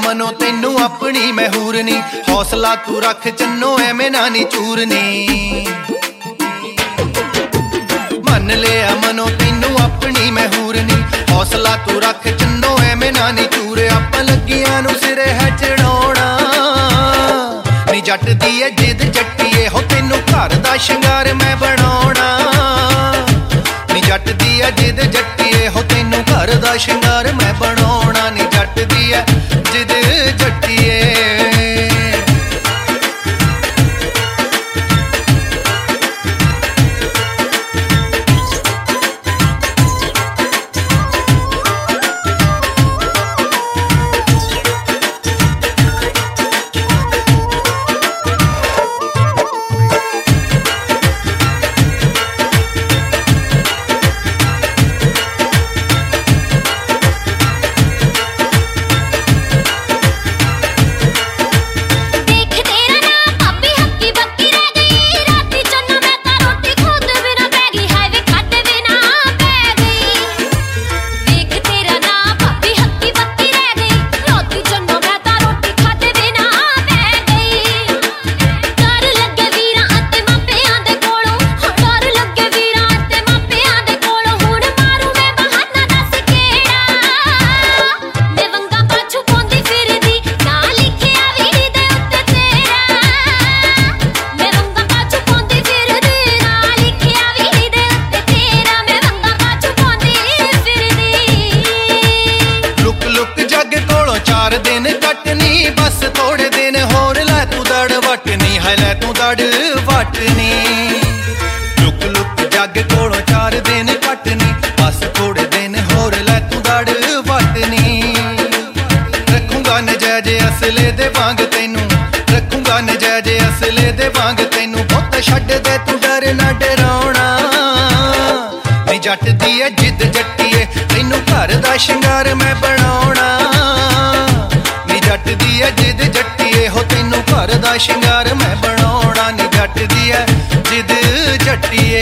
अमनो तैनू अपनी मैं हूरनी, हौसला तू रख चन्नो एवें ना नी चूरनी। मन ले अमनो तैनू अपनी मैं हूरनी, हौसला तू रख चन्नो एवें ना नी चूरे। आपां लगियां नू सिरे है चढ़ाउणा, नी जट दी है जिद जट्टीए हो तैनू घर दा शिंगार मैं बनाउणा। नी जट दी है जिद जट्टीए हो तैनू घर दा शिंगार मैं बनाउणा। नी जट दी है जिद जट्टीए। बस थोड़े दिन होर लै तू दड़ वटनी, है लै तू दड़ वटनी। लुक लुक जग कोलों 4 दिन कटनी, बस थोड़े दिन होर लै तू दड़ वटनी। रखूंगा नजायज असले दे वांग तैनू, रखूंगा नजायज असले दे वांग तैनू। बहुत छड्ड दे तू डर ना डराउणा, नी जट दी है जिद जट्टीए तैनू घर दा शिंगार मैं बनाउणा। जट दी है जिद जट्टीए हो तैनू घर दा शिंगार मैं बनाउणा। नी जट दी है जिद जट्टीए।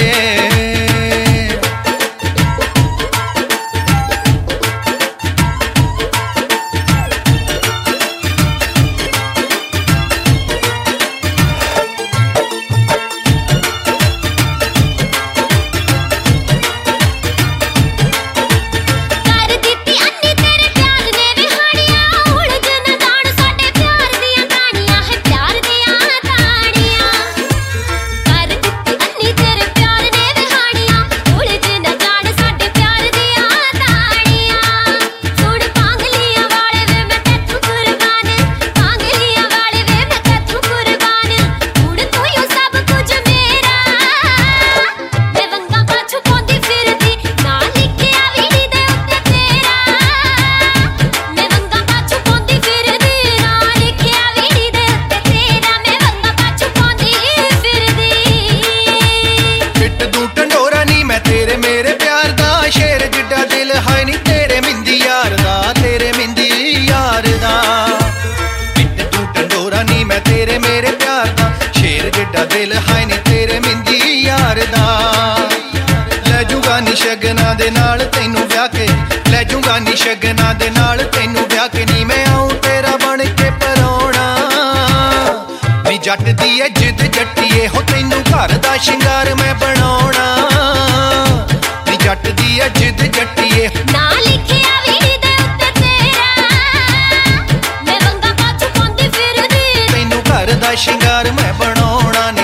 दिल है नी तेरे मिंदी यार दा। लै जूगा नी शगना दे नाल तैनू ब्याह के, लै जूगा नी शगना दे नाल तैनू ब्याह के। नी मैं आऊं तेरा बन के परौणा, नी जट दी है जिद जट्टीए हो तैनू घर दा शिंगार मैं बनाउणा। नी जट दी है जिद जट्टीए ना लिखिया वी दे उत्ते तेरा, मैं वंगा पाछू पांदी फिरदी। तैनू घर दा शिंगार मैं बनाउणा।